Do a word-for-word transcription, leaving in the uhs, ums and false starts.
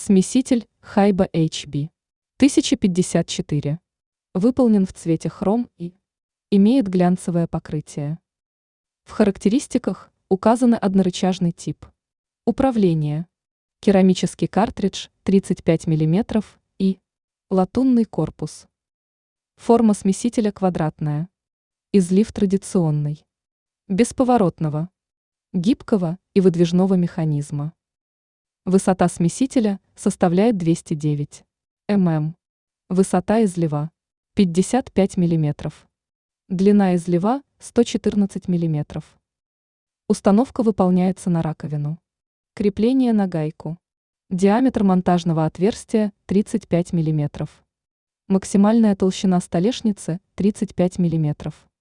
Смеситель Хайба эйч би тысяча пятьдесят четыре. Выполнен в цвете хром и имеет глянцевое покрытие. В характеристиках указаны однорычажный тип. Управление. Керамический картридж тридцать пять миллиметров и латунный корпус. Форма смесителя квадратная. Излив традиционный. Бесповоротного, гибкого и выдвижного механизма. Высота смесителя составляет двести девять миллиметров. Высота излива пятьдесят пять миллиметров. Длина излива сто четырнадцать миллиметров. Установка выполняется на раковину. Крепление на гайку. Диаметр монтажного отверстия тридцать пять миллиметров. Максимальная толщина столешницы тридцать пять миллиметров.